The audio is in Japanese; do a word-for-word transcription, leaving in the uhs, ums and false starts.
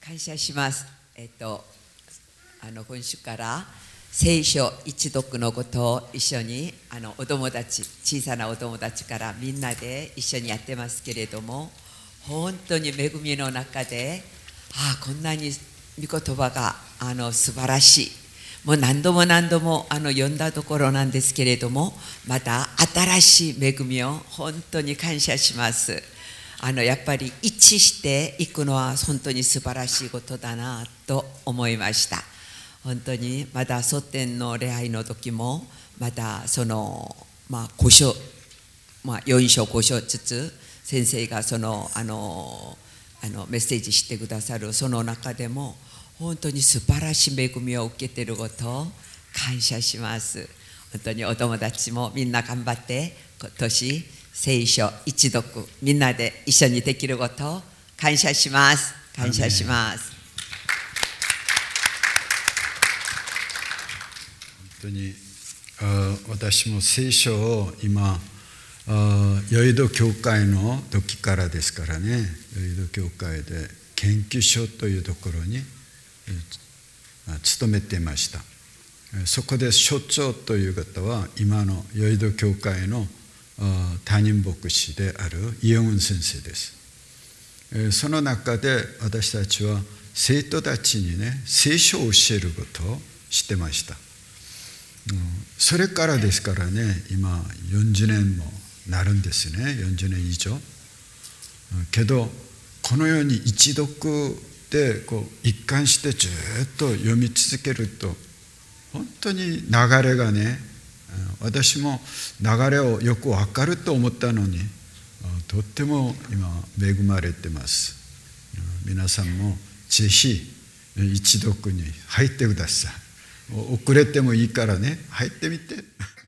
感謝します。えっと、あの今週から聖書一読のことを一緒にあのお友達、小さなお友達からみんなで一緒にやってますけれども、本当に恵みの中で、ああこんなに御言葉があの素晴らしい。もう何度も何度もあの読んだところなんですけれども、また新しい恵みを本当に感謝します。あのやっぱり一致していくのは本当に素晴らしいことだなと思いました。本当にまた祖典の礼拝の時もまたそのまあご章、まあ、よん章ご章ずつ先生がそのあのあのメッセージしてくださるその中でも本当に素晴らしい恵みを受けていることを感謝します。本当にお友達もみんな頑張って今年聖書一読みんなで一緒にできることを感謝します。感謝します。 本当にあ私も聖書を今あヨイド教会の時からですからね、ヨイド教会で研究所というところに勤めていました。そこで所長という方は今のヨイド教会の担任牧師であるイヨンウン先生です。その中で私たちは生徒たちにね聖書を教えることをしてました。それからですからね、今よんじゅうねんもなるんですね。よんじゅうねん以上。けどこのように一読でこう一貫してずっと読み続けると本当に流れがね、私も流れをよく分かると思ったのにとっても今恵まれてます。皆さんもぜひ一読に入ってください。遅れてもいいからね入ってみて